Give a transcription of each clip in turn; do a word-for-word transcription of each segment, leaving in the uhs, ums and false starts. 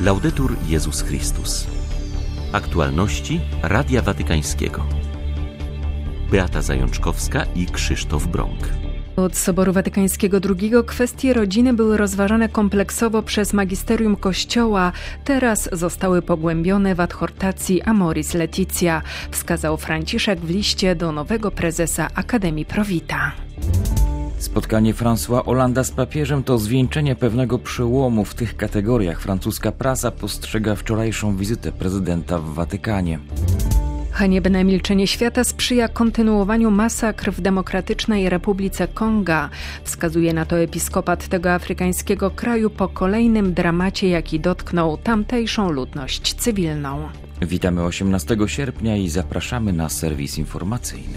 Laudetur Jezus Chrystus. Aktualności Radia Watykańskiego. Beata Zajączkowska i Krzysztof Brąk. Od Soboru Watykańskiego drugiego kwestie rodziny były rozważane kompleksowo przez magisterium Kościoła. Teraz zostały pogłębione w adhortacji Amoris Laetitia, wskazał Franciszek w liście do nowego prezesa Akademii Pro Vita. Spotkanie François Hollanda z papieżem to zwieńczenie pewnego przełomu w tych kategoriach. Francuska prasa postrzega wczorajszą wizytę prezydenta w Watykanie. Haniebne milczenie świata sprzyja kontynuowaniu masakr w Demokratycznej Republice Konga. Wskazuje na to episkopat tego afrykańskiego kraju po kolejnym dramacie, jaki dotknął tamtejszą ludność cywilną. Witamy osiemnastego sierpnia i zapraszamy na serwis informacyjny.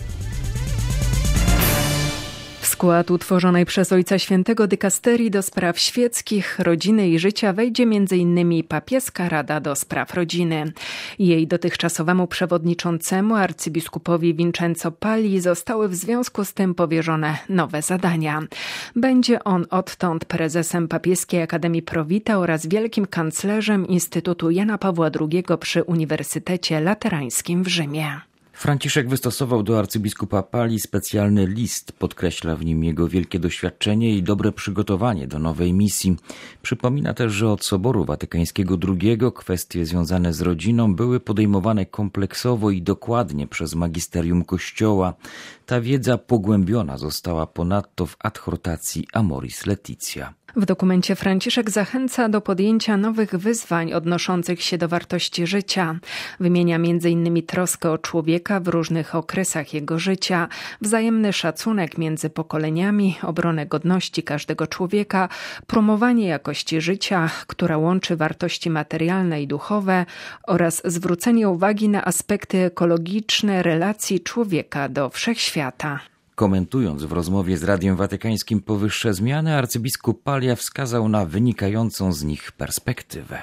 W skład utworzonej przez Ojca Świętego dykasterii do spraw świeckich, rodziny i życia wejdzie między innymi Papieska Rada do Spraw Rodziny. Jej dotychczasowemu przewodniczącemu, arcybiskupowi Vincenzo Palli, zostały w związku z tym powierzone nowe zadania. Będzie on odtąd prezesem Papieskiej Akademii Pro Vita oraz wielkim kanclerzem Instytutu Jana Pawła drugiego przy Uniwersytecie Laterańskim w Rzymie. Franciszek wystosował do arcybiskupa Palli specjalny list. Podkreśla w nim jego wielkie doświadczenie i dobre przygotowanie do nowej misji. Przypomina też, że od Soboru Watykańskiego drugiego kwestie związane z rodziną były podejmowane kompleksowo i dokładnie przez magisterium Kościoła. Ta wiedza pogłębiona została ponadto w adhortacji Amoris Laetitia. W dokumencie Franciszek zachęca do podjęcia nowych wyzwań odnoszących się do wartości życia. Wymienia między innymi troskę o człowieka w różnych okresach jego życia, wzajemny szacunek między pokoleniami, obronę godności każdego człowieka, promowanie jakości życia, która łączy wartości materialne i duchowe oraz zwrócenie uwagi na aspekty ekologiczne relacji człowieka do wszechświata. Komentując w rozmowie z Radiem Watykańskim powyższe zmiany, arcybiskup Paglia wskazał na wynikającą z nich perspektywę.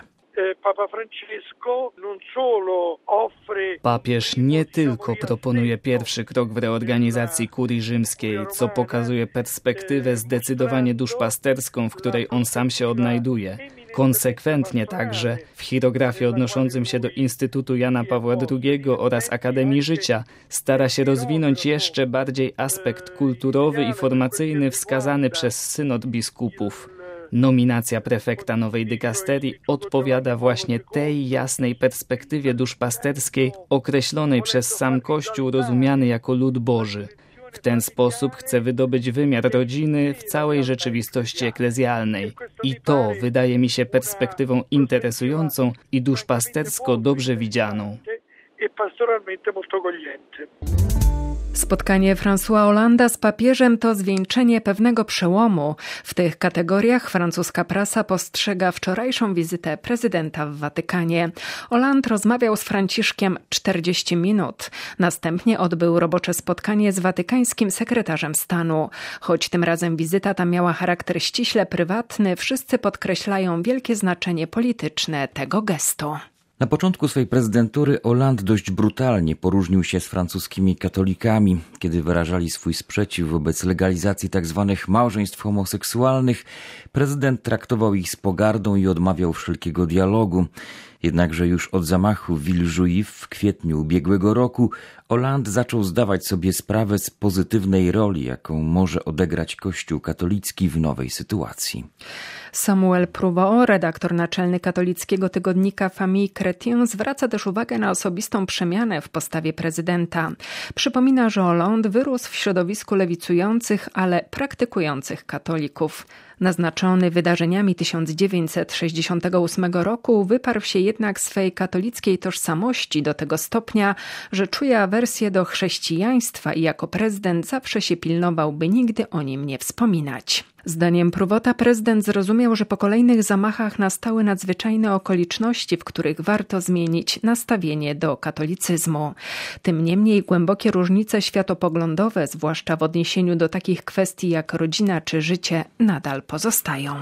Papież nie tylko proponuje pierwszy krok w reorganizacji kurii rzymskiej, co pokazuje perspektywę zdecydowanie duszpasterską, w której on sam się odnajduje. Konsekwentnie także w chirografie odnoszącym się do Instytutu Jana Pawła drugiego oraz Akademii Życia stara się rozwinąć jeszcze bardziej aspekt kulturowy i formacyjny wskazany przez synod biskupów. Nominacja prefekta nowej dykasterii odpowiada właśnie tej jasnej perspektywie duszpasterskiej określonej przez sam Kościół rozumiany jako lud Boży. W ten sposób chce wydobyć wymiar rodziny w całej rzeczywistości eklezjalnej. I to wydaje mi się perspektywą interesującą i duszpastersko dobrze widzianą. Spotkanie François Hollanda z papieżem to zwieńczenie pewnego przełomu. W tych kategoriach francuska prasa postrzega wczorajszą wizytę prezydenta w Watykanie. Hollande rozmawiał z Franciszkiem czterdzieści minut. Następnie odbył robocze spotkanie z watykańskim sekretarzem stanu. Choć tym razem wizyta ta miała charakter ściśle prywatny, wszyscy podkreślają wielkie znaczenie polityczne tego gestu. Na początku swej prezydentury Hollande dość brutalnie poróżnił się z francuskimi katolikami. Kiedy wyrażali swój sprzeciw wobec legalizacji tzw. małżeństw homoseksualnych, prezydent traktował ich z pogardą i odmawiał wszelkiego dialogu. Jednakże już od zamachu w Villejuif w kwietniu ubiegłego roku Hollande zaczął zdawać sobie sprawę z pozytywnej roli, jaką może odegrać Kościół katolicki w nowej sytuacji. Samuel Prouvaud, redaktor naczelny katolickiego tygodnika Famille Chrétien, zwraca też uwagę na osobistą przemianę w postawie prezydenta. Przypomina, że Hollande wyrósł w środowisku lewicujących, ale praktykujących katolików. Naznaczony wydarzeniami tysiąc dziewięćset sześćdziesiątego ósmego roku wyparł się jednak swej katolickiej tożsamości do tego stopnia, że czuje awersję do chrześcijaństwa i jako prezydent zawsze się pilnował, by nigdy o nim nie wspominać. Zdaniem Prouvauda prezydent zrozumiał, że po kolejnych zamachach nastały nadzwyczajne okoliczności, w których warto zmienić nastawienie do katolicyzmu. Tym niemniej głębokie różnice światopoglądowe, zwłaszcza w odniesieniu do takich kwestii jak rodzina czy życie, nadal pozostają.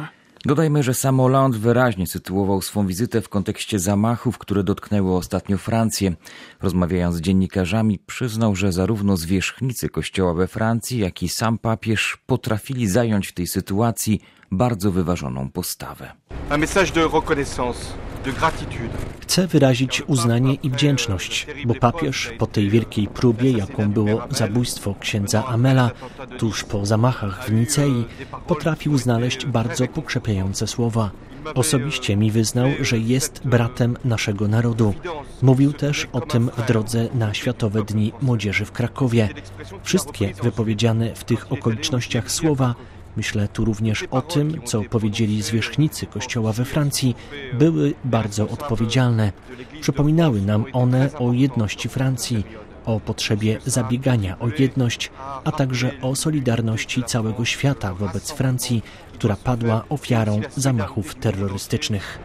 Dodajmy, że sam Hollande wyraźnie sytuował swą wizytę w kontekście zamachów, które dotknęły ostatnio Francję. Rozmawiając z dziennikarzami, przyznał, że zarówno zwierzchnicy kościoła we Francji, jak i sam papież potrafili zająć w tej sytuacji bardzo wyważoną postawę. Un message de reconnaissance, de gratitude. Chcę wyrazić uznanie i wdzięczność, bo papież po tej wielkiej próbie, jaką było zabójstwo księdza Amela, tuż po zamachach w Nicei, potrafił znaleźć bardzo pokrzepiające słowa. Osobiście mi wyznał, że jest bratem naszego narodu. Mówił też o tym w drodze na Światowe Dni Młodzieży w Krakowie. Wszystkie wypowiedziane w tych okolicznościach słowa, myślę tu również o tym, co powiedzieli zwierzchnicy Kościoła we Francji, były bardzo odpowiedzialne. Przypominały nam one o jedności Francji, o potrzebie zabiegania o jedność, a także o solidarności całego świata wobec Francji, która padła ofiarą zamachów terrorystycznych.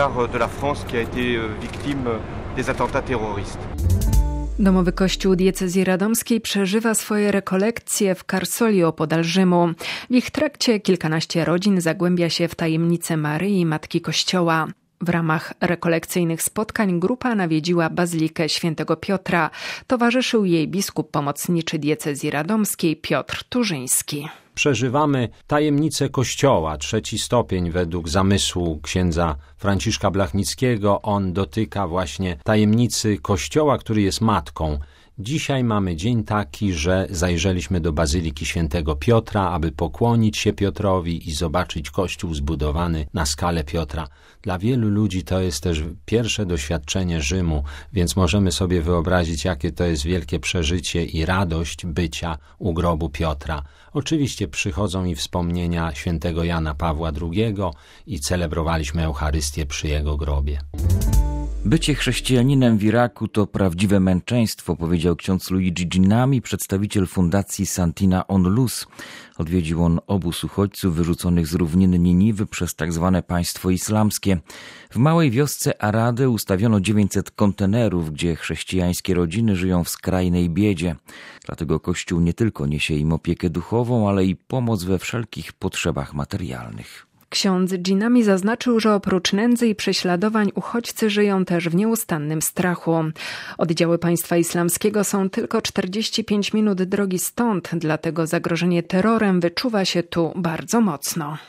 Domowy Kościół Diecezji Radomskiej przeżywa swoje rekolekcje w Karsoli opodal Rzymu. W ich trakcie kilkanaście rodzin zagłębia się w tajemnicę Maryi, Matki Kościoła. W ramach rekolekcyjnych spotkań grupa nawiedziła Bazylikę Świętego Piotra. Towarzyszył jej biskup pomocniczy Diecezji Radomskiej Piotr Turzyński. Przeżywamy tajemnicę Kościoła, trzeci stopień według zamysłu księdza Franciszka Blachnickiego. On dotyka właśnie tajemnicy Kościoła, który jest matką. Dzisiaj mamy dzień taki, że zajrzeliśmy do Bazyliki Świętego Piotra, aby pokłonić się Piotrowi i zobaczyć Kościół zbudowany na skalę Piotra. Dla wielu ludzi to jest też pierwsze doświadczenie Rzymu, więc możemy sobie wyobrazić, jakie to jest wielkie przeżycie i radość bycia u grobu Piotra. Oczywiście przychodzą i wspomnienia świętego Jana Pawła drugiego i celebrowaliśmy Eucharystię przy jego grobie. Bycie chrześcijaninem w Iraku to prawdziwe męczeństwo, powiedział ksiądz Luigi Ginami, przedstawiciel fundacji Santina Onlus. Odwiedził on obóz uchodźców wyrzuconych z równiny Niniwy przez tak zwane państwo islamskie. W małej wiosce Arady ustawiono dziewięćset kontenerów, gdzie chrześcijańskie rodziny żyją w skrajnej biedzie. Dlatego Kościół nie tylko niesie im opiekę duchową, ale i pomoc we wszelkich potrzebach materialnych. Ksiądz Ginami zaznaczył, że oprócz nędzy i prześladowań uchodźcy żyją też w nieustannym strachu. Oddziały państwa islamskiego są tylko czterdzieści pięć minut drogi stąd, dlatego zagrożenie terrorem wyczuwa się tu bardzo mocno.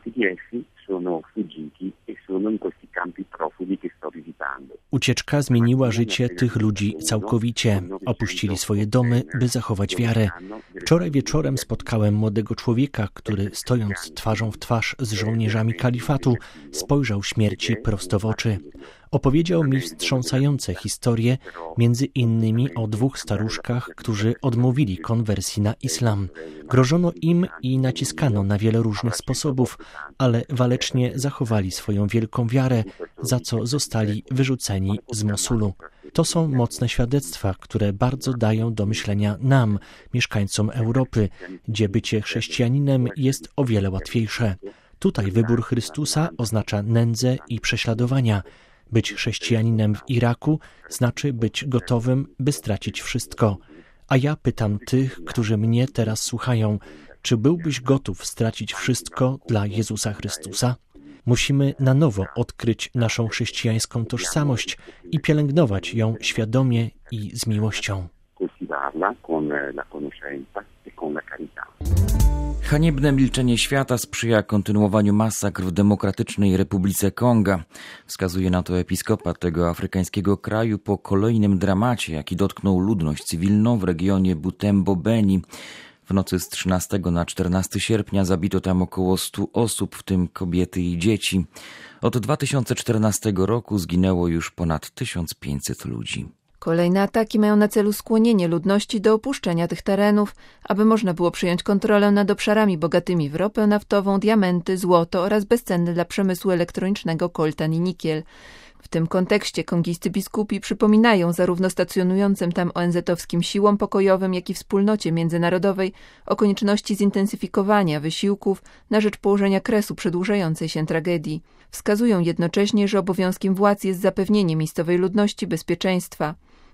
Ucieczka zmieniła życie tych ludzi całkowicie. Opuścili swoje domy, by zachować wiarę. Wczoraj wieczorem spotkałem młodego człowieka, który stojąc twarzą w twarz z żołnierzami kalifatu, spojrzał śmierci prosto w oczy. Opowiedział mi wstrząsające historie, między innymi o dwóch staruszkach, którzy odmówili konwersji na islam. Grożono im i naciskano na wiele różnych sposobów, ale walecznie zachowali swoją wielką wiarę, za co zostali wyrzuceni z Mosulu. To są mocne świadectwa, które bardzo dają do myślenia nam, mieszkańcom Europy, gdzie bycie chrześcijaninem jest o wiele łatwiejsze. Tutaj wybór Chrystusa oznacza nędzę i prześladowania. Być chrześcijaninem w Iraku znaczy być gotowym, by stracić wszystko. A ja pytam tych, którzy mnie teraz słuchają, czy byłbyś gotów stracić wszystko dla Jezusa Chrystusa? Musimy na nowo odkryć naszą chrześcijańską tożsamość i pielęgnować ją świadomie i z miłością. Haniebne milczenie świata sprzyja kontynuowaniu masakr w Demokratycznej Republice Konga. Wskazuje na to episkopat tego afrykańskiego kraju po kolejnym dramacie, jaki dotknął ludność cywilną w regionie Butembo-Beni. W nocy z trzynastego na czternastego sierpnia zabito tam około stu osób, w tym kobiety i dzieci. Od dwa tysiące czternastego roku zginęło już ponad tysiąc pięćset ludzi. Kolejne ataki mają na celu skłonienie ludności do opuszczenia tych terenów, aby można było przyjąć kontrolę nad obszarami bogatymi w ropę naftową, diamenty, złoto oraz bezcenne dla przemysłu elektronicznego koltan i nikiel. W tym kontekście kongijscy biskupi przypominają zarówno stacjonującym tam O N Z-owskim siłom pokojowym, jak i wspólnocie międzynarodowej o konieczności zintensyfikowania wysiłków na rzecz położenia kresu przedłużającej się tragedii. Wskazują jednocześnie, że obowiązkiem władz jest zapewnienie miejscowej ludności bezpieczeństwa.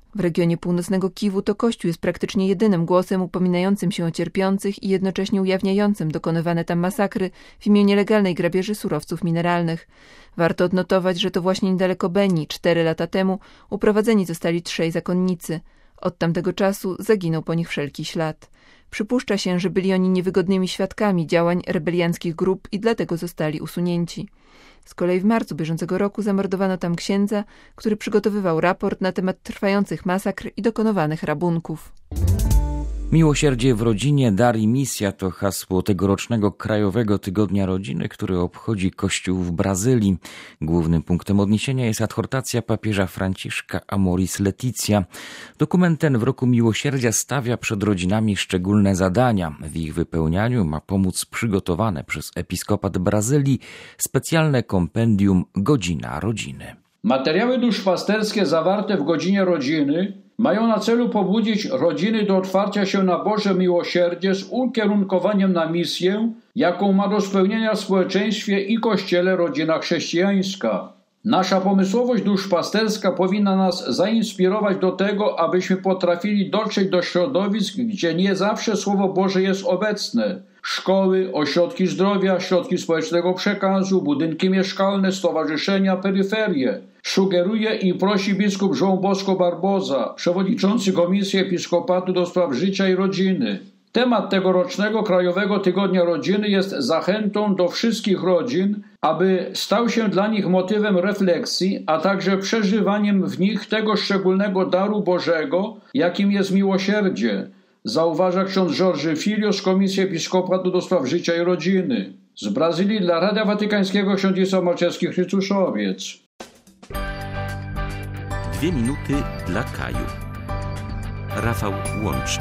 W regionie północnego Kiwu to Kościół jest praktycznie jedynym głosem upominającym się o cierpiących i jednocześnie ujawniającym dokonywane tam masakry w imię nielegalnej grabieży surowców mineralnych. Warto odnotować, że to właśnie niedaleko Beni, cztery lata temu, uprowadzeni zostali trzej zakonnicy. Od tamtego czasu zaginął po nich wszelki ślad. Przypuszcza się, że byli oni niewygodnymi świadkami działań rebelianckich grup i dlatego zostali usunięci. Z kolei w marcu bieżącego roku zamordowano tam księdza, który przygotowywał raport na temat trwających masakr i dokonywanych rabunków. Miłosierdzie w rodzinie, dar i misja to hasło tegorocznego Krajowego Tygodnia Rodziny, który obchodzi Kościół w Brazylii. Głównym punktem odniesienia jest adhortacja papieża Franciszka Amoris Laetitia. Dokument ten w roku miłosierdzia stawia przed rodzinami szczególne zadania. W ich wypełnianiu ma pomóc przygotowane przez Episkopat Brazylii specjalne kompendium Godzina Rodziny. Materiały duszpasterskie zawarte w Godzinie Rodziny mają na celu pobudzić rodziny do otwarcia się na Boże miłosierdzie z ukierunkowaniem na misję, jaką ma do spełnienia w społeczeństwie i Kościele rodzina chrześcijańska. Nasza pomysłowość duszpasterska powinna nas zainspirować do tego, abyśmy potrafili dotrzeć do środowisk, gdzie nie zawsze Słowo Boże jest obecne. Szkoły, ośrodki zdrowia, środki społecznego przekazu, budynki mieszkalne, stowarzyszenia, peryferie. Sugeruje i prosi biskup João Bosco Barbosa, przewodniczący Komisji Episkopatu do spraw życia i rodziny. Temat tegorocznego Krajowego Tygodnia Rodziny jest zachętą do wszystkich rodzin, aby stał się dla nich motywem refleksji, a także przeżywaniem w nich tego szczególnego daru Bożego, jakim jest miłosierdzie, zauważa ksiądz Jorge Filho z Komisji Episkopatu do spraw życia i rodziny. Z Brazylii dla Radia Watykańskiego ksiądz Jesław Malczewski, Chrystuszowiec. Dwie minuty dla Kaju. Rafał Łączny.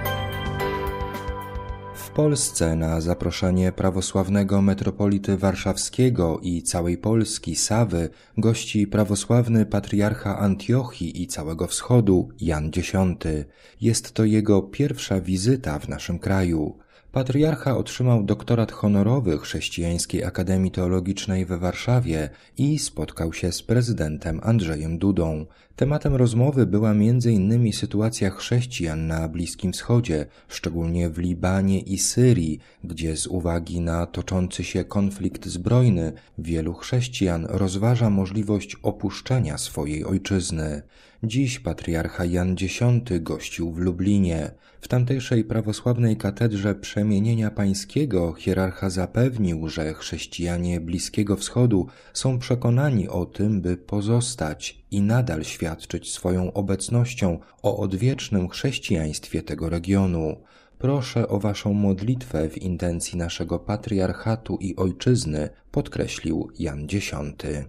W Polsce na zaproszenie prawosławnego metropolity warszawskiego i całej Polski Sawy gości prawosławny patriarcha Antiochii i całego wschodu Jan Dziesiąty. Jest to jego pierwsza wizyta w naszym kraju. Patriarcha otrzymał doktorat honorowy Chrześcijańskiej Akademii Teologicznej we Warszawie i spotkał się z prezydentem Andrzejem Dudą. Tematem rozmowy była między innymi sytuacja chrześcijan na Bliskim Wschodzie, szczególnie w Libanie i Syrii, gdzie z uwagi na toczący się konflikt zbrojny wielu chrześcijan rozważa możliwość opuszczenia swojej ojczyzny. Dziś patriarcha Jan Dziesiąty gościł w Lublinie. W tamtejszej prawosławnej katedrze Przemienienia Pańskiego hierarcha zapewnił, że chrześcijanie Bliskiego Wschodu są przekonani o tym, by pozostać i nadal świadczyć swoją obecnością o odwiecznym chrześcijaństwie tego regionu. Proszę o waszą modlitwę w intencji naszego patriarchatu i ojczyzny, podkreślił Jan Dziesiąty.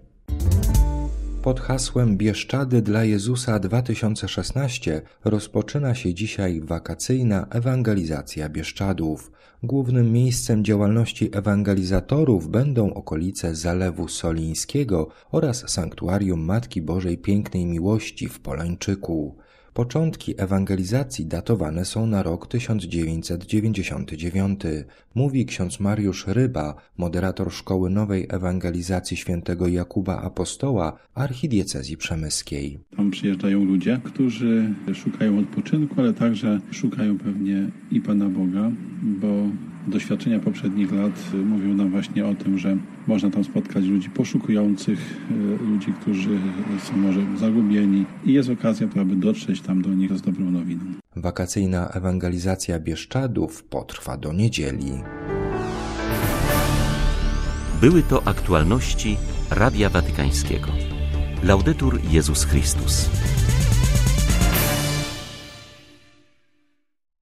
Pod hasłem Bieszczady dla Jezusa dwa tysiące szesnaście rozpoczyna się dzisiaj wakacyjna ewangelizacja Bieszczadów. Głównym miejscem działalności ewangelizatorów będą okolice Zalewu Solińskiego oraz Sanktuarium Matki Bożej Pięknej Miłości w Polańczyku. Początki ewangelizacji datowane są na rok tysiąc dziewięćset dziewięćdziesiąty dziewiąty, mówi ksiądz Mariusz Ryba, moderator Szkoły Nowej Ewangelizacji Świętego Jakuba Apostoła archidiecezji przemyskiej. Tam przyjeżdżają ludzie, którzy szukają odpoczynku, ale także szukają pewnie i Pana Boga, bo doświadczenia poprzednich lat mówią nam właśnie o tym, że można tam spotkać ludzi poszukujących, ludzi, którzy są może zagubieni i jest okazja, aby dotrzeć tam do nich z dobrą nowiną. Wakacyjna ewangelizacja Bieszczadów potrwa do niedzieli. Były to aktualności Radia Watykańskiego. Laudetur Jezus Chrystus.